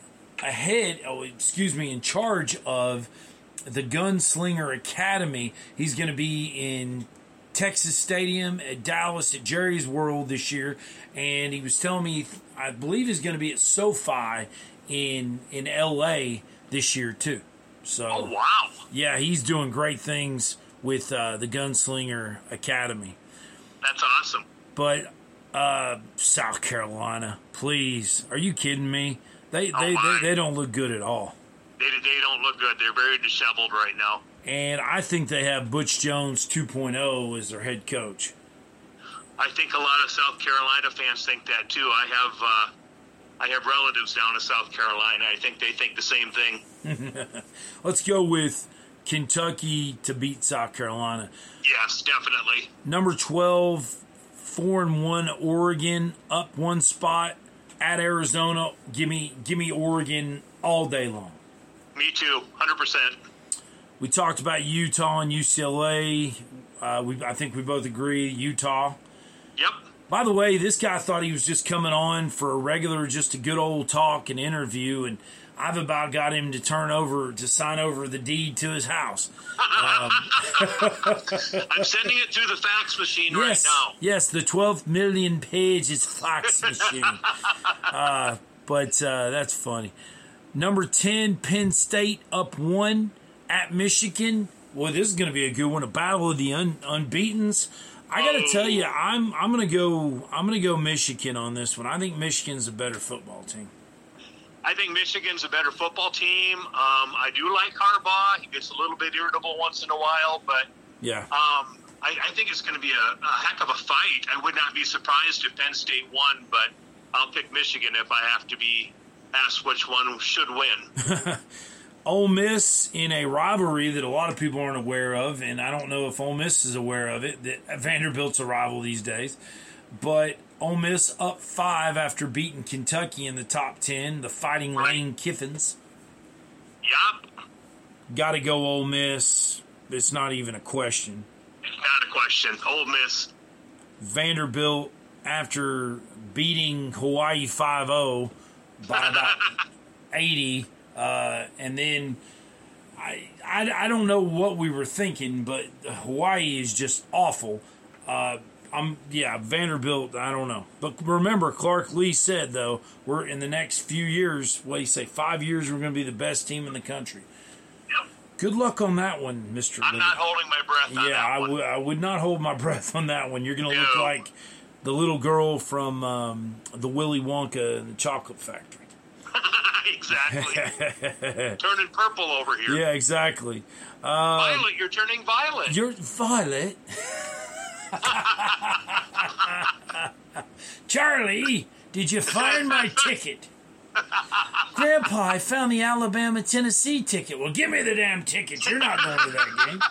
in charge of the Gunslinger Academy. He's going to be in Texas Stadium, at Dallas, at Jerry's World this year, and he was telling me, I believe he's going to be at SoFi in L.A. this year too. So, oh wow! Yeah, he's doing great things with the Gunslinger Academy. That's awesome. But South Carolina, please, are you kidding me? They don't look good at all. They don't look good. They're very disheveled right now. And I think they have Butch Jones 2.0 as their head coach. I think a lot of South Carolina fans think that too. I have relatives down in South Carolina. I think they think the same thing. Let's go with Kentucky to beat South Carolina. Yes, definitely. Number 12, 4-1 Oregon, up 1 spot at Arizona. Give me Oregon all day long. Me too, 100%. We talked about Utah and UCLA. I think we both agree, Utah. Yep. By the way, this guy thought he was just coming on for just a good old talk and interview, and I've about got him to sign over the deed to his house. I'm sending it through the fax machine right now. Yes, the 12 million pages fax machine. But that's funny. Number 10, Penn State up 1 at Michigan. Boy, this is going to be a good one. A battle of the unbeatens. I got to tell you, I'm going to go Michigan on this one. I think Michigan's a better football team. I think Michigan's a better football team. I do like Harbaugh. He gets a little bit irritable once in a while, but Yeah. I think it's going to be a heck of a fight. I would not be surprised if Penn State won, but I'll pick Michigan if I have to be asked which one should win. Ole Miss in a rivalry that a lot of people aren't aware of, and I don't know if Ole Miss is aware of it, that Vanderbilt's a rival these days. But Ole Miss up 5 after beating Kentucky in the top 10, the Fighting Lane Kiffins. Yup. Got to go Ole Miss. It's not even a question. It's not a question. Ole Miss. Vanderbilt, after beating Hawaii 5-0 by about 80, and then I don't know what we were thinking, but Hawaii is just awful. Vanderbilt, I don't know. But remember, Clark Lee said, though, we're in the next few years, 5 years, we're going to be the best team in the country. Yep. Good luck on that one, Mr. I'm not holding my breath on that one. I would not hold my breath on that one. You're going to look like the little girl from the Willy Wonka and the Chocolate Factory. Exactly. Turning purple over here. Yeah, exactly. Violet, you're turning violet. You're Violet. Charlie, did you find my ticket? Grandpa, I found the Alabama-Tennessee ticket. Well, give me the damn ticket. You're not going to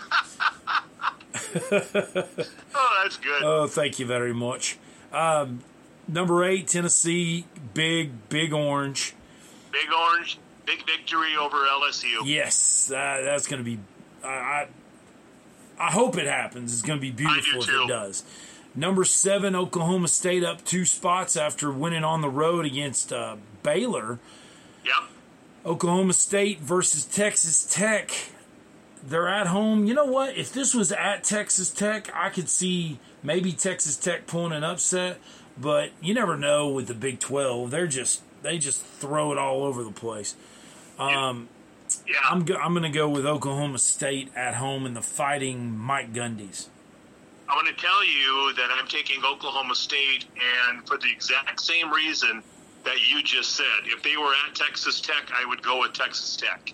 that game. Oh, that's good. Oh, thank you very much. Number 8, Tennessee, big orange. Big orange, big victory over LSU. Yes, that's going to be... I hope it happens. It's going to be beautiful if it does. Number 7, Oklahoma State up 2 spots after winning on the road against Baylor. Yep. Oklahoma State versus Texas Tech. They're at home. You know what? If this was at Texas Tech, I could see maybe Texas Tech pulling an upset. But you never know with the Big 12. They just throw it all over the place. I'm going to go with Oklahoma State at home in the Fighting Mike Gundy's. I want to tell you that I'm taking Oklahoma State, and for the exact same reason that you just said. If they were at Texas Tech, I would go with Texas Tech.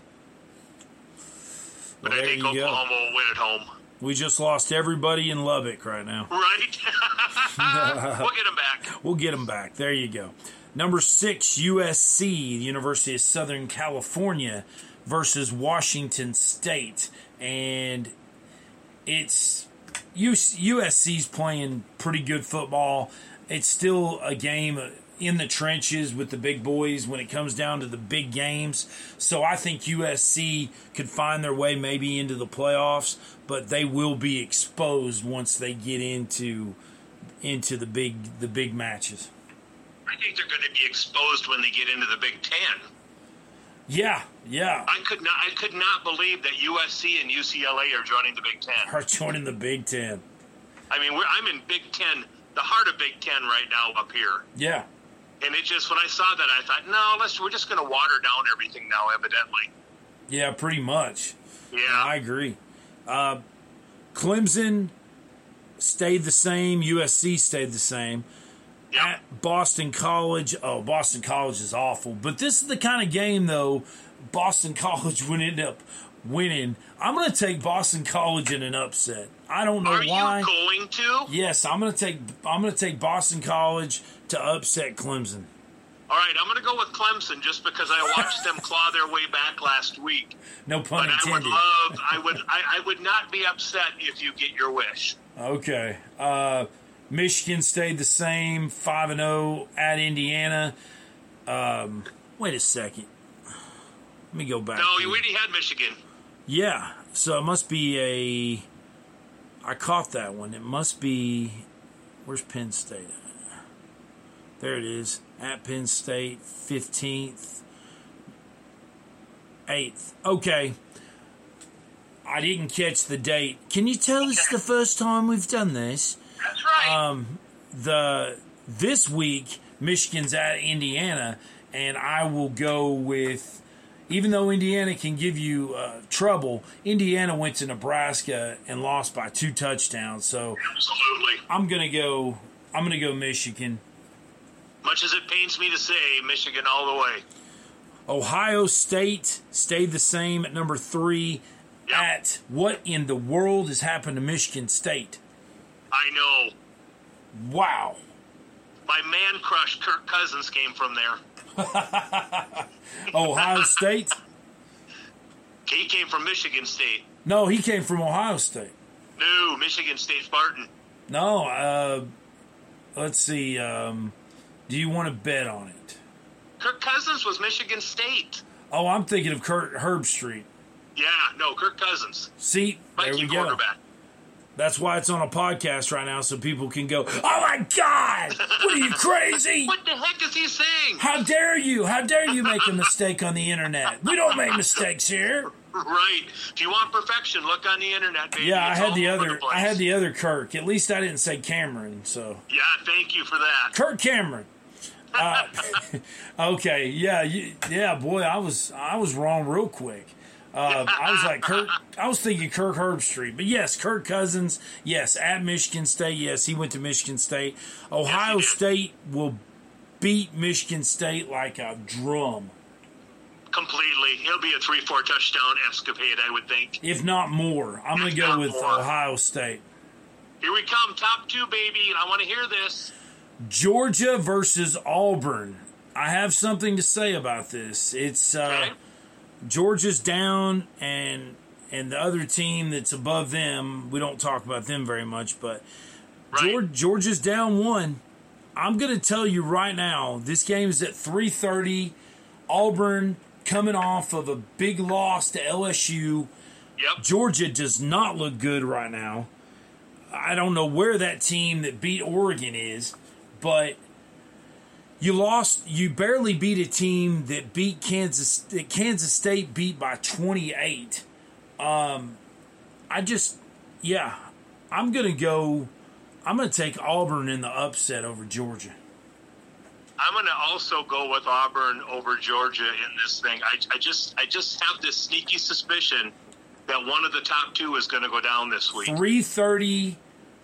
But I think Oklahoma will win at home. We just lost everybody in Lubbock right now. Right? We'll get them back. We'll get them back. There you go. Number 6, USC, the University of Southern California, versus Washington State. And it's USC's playing pretty good football. It's still a game in the trenches with the big boys when it comes down to the big games. So I think USC could find their way maybe into the playoffs, but they will be exposed once they get into the big matches. I think they're going to be exposed when they get into the Big Ten. Yeah. I could not believe that USC and UCLA are joining the Big Ten. Are joining the Big Ten. I mean, I'm in Big Ten, the heart of Big Ten right now up here. Yeah. And it just, when I saw that, I thought, no, we're just going to water down everything now, evidently. Yeah, pretty much. Yeah. I agree. Clemson stayed the same. USC stayed the same. Yep. At Boston College. Oh, Boston College is awful. But this is the kind of game, though, Boston College would end up winning. I'm going to take Boston College in an upset. I don't know why. Are you going to? Yes, I'm going to take Boston College to upset Clemson. All right, I'm going to go with Clemson just because I watched them claw their way back last week. No pun intended. I would not be upset if you get your wish. Okay. Michigan stayed the same, 5-0 at Indiana. Wait a second. Let me go back. No, you already had Michigan. Yeah, so it must be I caught that one. It must be, where's Penn State at? There it is. At Penn State, 15th, 8th. Okay. I didn't catch the date. Can you tell us the first time we've done this? That's right. This week, Michigan's at Indiana, and I will go with, even though Indiana can give you trouble, Indiana went to Nebraska and lost by 2 touchdowns. So absolutely, I'm gonna go Michigan. Much as it pains me to say, Michigan all the way. Ohio State stayed the same at number 3 at what in the world has happened to Michigan State. I know. Wow. My man crush, Kirk Cousins, came from there. Ohio State? He came from Michigan State. No, he came from Ohio State. No, Michigan State Spartan. No, let's see. Do you want to bet on it? Kirk Cousins was Michigan State. Oh, I'm thinking of Kurt Herbstreit. Yeah, no, Kirk Cousins. See, there we go. Quarterback. That's why it's on a podcast right now, so people can go, oh my God, what are you, crazy? What the heck is he saying? How dare you? How dare you make a mistake on the internet? We don't make mistakes here. Right. If you want perfection, look on the internet, baby. Yeah, It's I all had the other Kirk. At least I didn't say Cameron, so. Yeah, thank you for that. Kirk Cameron. Okay, yeah, boy, I was wrong real quick. I was like I was thinking Kirk Herbstreit, but yes, Kirk Cousins, yes, at Michigan State, yes, he went to Michigan State. Ohio State will beat Michigan State like a drum. Completely. It'll be a 3-4 touchdown escapade, I would think. If not more. I'm going to go with Ohio State. Here we come, top 2, baby. I want to hear this. Georgia versus Auburn. I have something to say about this. It's Georgia's down, and the other team that's above them, we don't talk about them very much, but Georgia's down 1. I'm going to tell you right now, this game is at 3:30. Auburn coming off of a big loss to LSU. Yep. Georgia does not look good right now. I don't know where that team that beat Oregon is, but you barely beat a team that beat Kansas State beat by 28. I'm going to take Auburn in the upset over Georgia. I'm going to also go with Auburn over Georgia in this thing. I just have this sneaky suspicion that one of the top 2 is going to go down this week. 3:30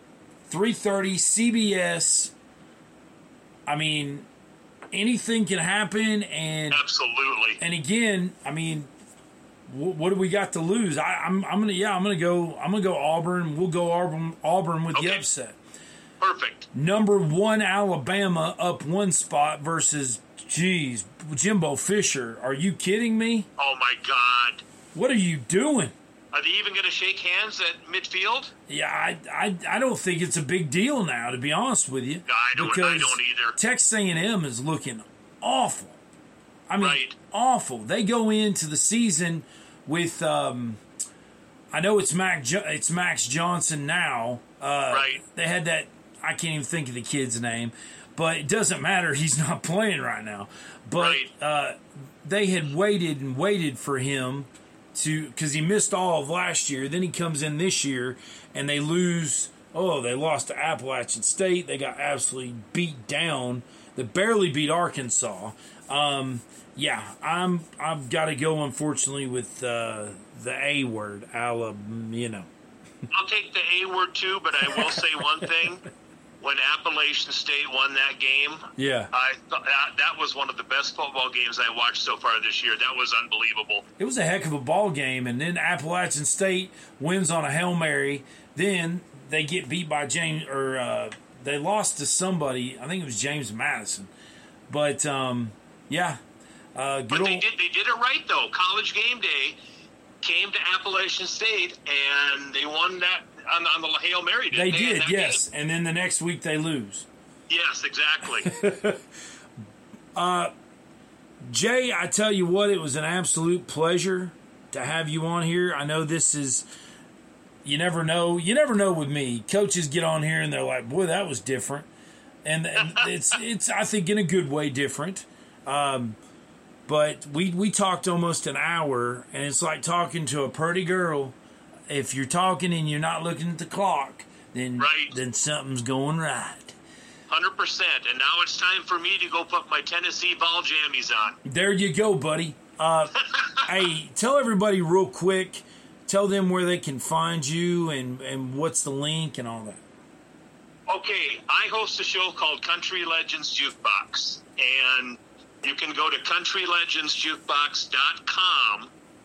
CBS. I mean, anything can happen, and absolutely. And again, I mean, what do we got to lose? I'm gonna go Auburn. We'll go Auburn with the upset. Perfect. Number 1 Alabama up 1 spot versus Jimbo Fisher. Are you kidding me? Oh my God! What are you doing? Are they even going to shake hands at midfield? Yeah, I don't think it's a big deal now, to be honest with you. No, I don't either. Texas A&M is looking awful. I mean, awful. They go into the season with, I know it's Max Johnson now. They had that, I can't even think of the kid's name, but it doesn't matter. He's not playing right now. But they had waited for him because he missed all of last year. Then he comes in this year, and they lose. Oh, they lost to Appalachian State. They got absolutely beat down. They barely beat Arkansas. I've got to go, unfortunately, with the A word, Alabama. I'll take the A word too, but I will say one thing. When Appalachian State won that game, I thought that was one of the best football games I watched so far this year. That was unbelievable. It was a heck of a ball game, and then Appalachian State wins on a Hail Mary. Then they get beat by they lost to somebody. I think it was James Madison. But but they did it right though. College Game Day came to Appalachian State, and they won that on the Hail Mary. They did, yes. Game. And then the next week they lose. Yes, exactly. Jay, I tell you what, it was an absolute pleasure to have you on here. I know this is, you never know with me. Coaches get on here and they're like, boy, that was different. And it's I think in a good way different. But we talked almost an hour, and it's like talking to a pretty girl. If you're talking and you're not looking at the clock, then something's going right. 100%. And now it's time for me to go put my Tennessee ball jammies on. There you go, buddy. Hey, tell everybody real quick. Tell them where they can find you and what's the link and all that. Okay, I host a show called Country Legends Jukebox, and you can go to countrylegendsjukebox.com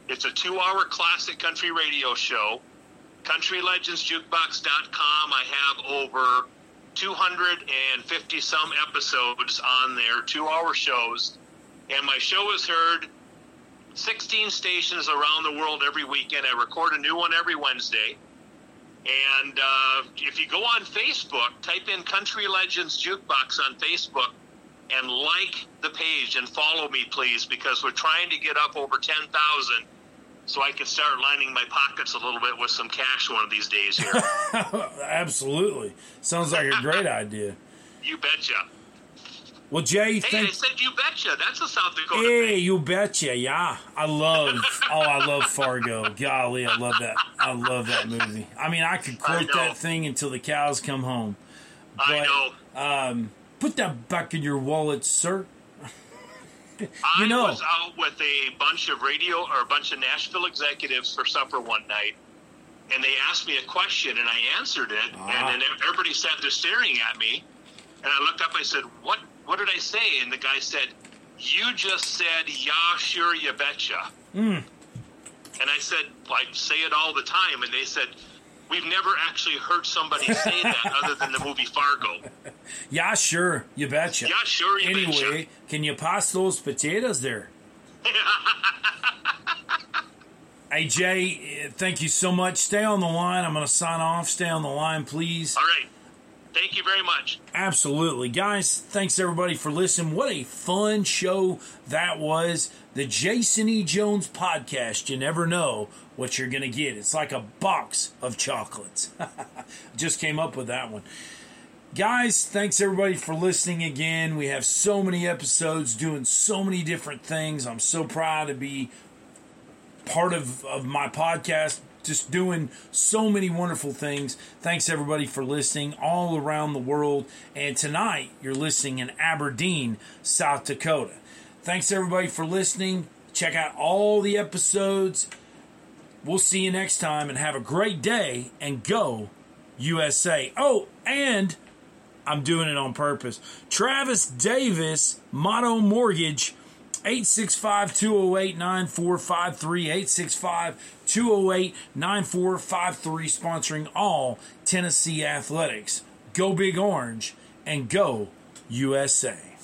It's a 2-hour classic country radio show. CountryLegendsJukebox.com. I have over 250 some episodes on there, 2-hour shows. And my show is heard 16 stations around the world every weekend. I record a new one every Wednesday. And if you go on Facebook, type in Country Legends Jukebox on Facebook and like the page and follow me, please, because we're trying to get up over 10,000 so I can start lining my pockets a little bit with some cash one of these days here. Absolutely. Sounds like a great idea. You betcha. Well, Jay, hey, I said you betcha. That's a South Dakota Hey, thing. you betcha. Yeah. I love Fargo. Golly, I love that. I love that movie. I mean, I could quote that thing until the cows come home. But, I know. Put that back in your wallet, sir. I was out with a bunch of Nashville executives for supper one night, and they asked me a question, and I answered it, and then everybody sat there staring at me, and I looked up, I said, what did I say? And the guy said, you just said, yeah, sure, you betcha. And I said, well, I say it all the time, and they said, we've never actually heard somebody say that other than the movie Fargo. Yeah, sure, you betcha. Yeah, sure, you betcha. Anyway, can you pass those potatoes there? Hey, Jay, thank you so much. Stay on the line. I'm going to sign off. Stay on the line, please. All right. Thank you very much. Absolutely. Guys, thanks everybody for listening. What a fun show that was. The Jason E. Jones podcast. You never know what you're going to get. It's like a box of chocolates. Just came up with that one. Guys, thanks everybody for listening again. We have so many episodes doing so many different things. I'm so proud to be part of my podcast, just doing so many wonderful things. Thanks everybody for listening all around the world. And tonight, you're listening in Aberdeen, South Dakota. Thanks everybody for listening. Check out all the episodes. We'll see you next time, and have a great day, and go USA. Oh, and I'm doing it on purpose. Travis Davis, Motto Mortgage, 865-208-9453, 865-208-9453, sponsoring all Tennessee athletics. Go Big Orange and go USA.